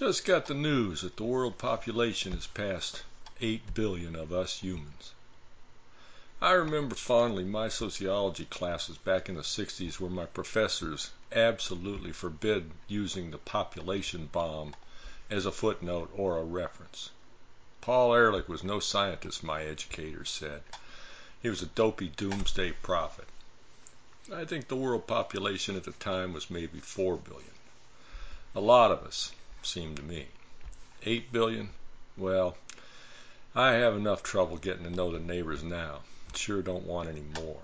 Just got the news that the world population has passed 8 billion of us humans. I remember fondly my sociology classes back in the 60s where my professors absolutely forbid using the population bomb as a footnote or a reference. Paul Ehrlich was no scientist, my educators said. He was a dopey doomsday prophet. I think the world population at the time was maybe 4 billion. A lot of us, seemed to me. 8 billion? Well, I have enough trouble getting to know the neighbors now. Sure don't want any more.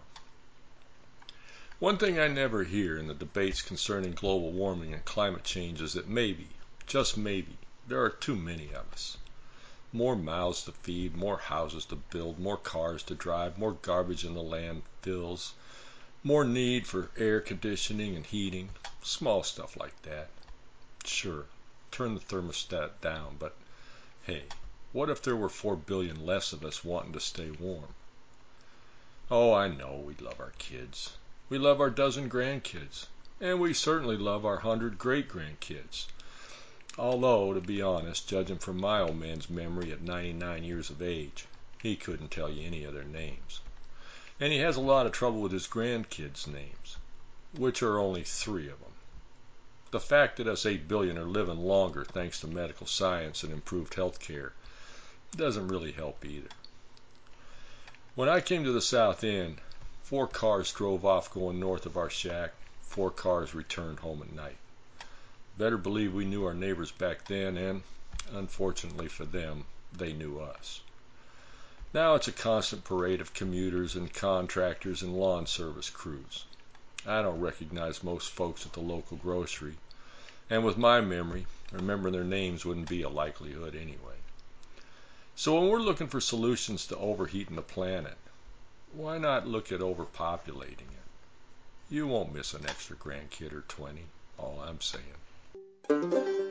One thing I never hear in the debates concerning global warming and climate change is that maybe, just maybe, there are too many of us. More mouths to feed, more houses to build, more cars to drive, more garbage in the landfills, more need for air conditioning and heating, small stuff like that. Sure, turn the thermostat down, but hey, what if there were 4 billion less of us wanting to stay warm? Oh, I know we love our kids. We love our dozen grandkids. And we certainly love our 100 great-grandkids. Although, to be honest, judging from my old man's memory at 99 years of age, he couldn't tell you any of their names. And he has a lot of trouble with his grandkids' names, which are only 3 of them. The fact that us 8 billion are living longer thanks to medical science and improved health care doesn't really help either. When I came to the South End, 4 cars drove off going north of our shack, 4 cars returned home at night. Better believe we knew our neighbors back then, and, unfortunately for them, they knew us. Now it's a constant parade of commuters and contractors and lawn service crews. I don't recognize most folks at the local grocery, and with my memory, remembering their names wouldn't be a likelihood anyway. So when we're looking for solutions to overheating the planet, why not look at overpopulating it? You won't miss an extra grandkid or 20, all I'm saying.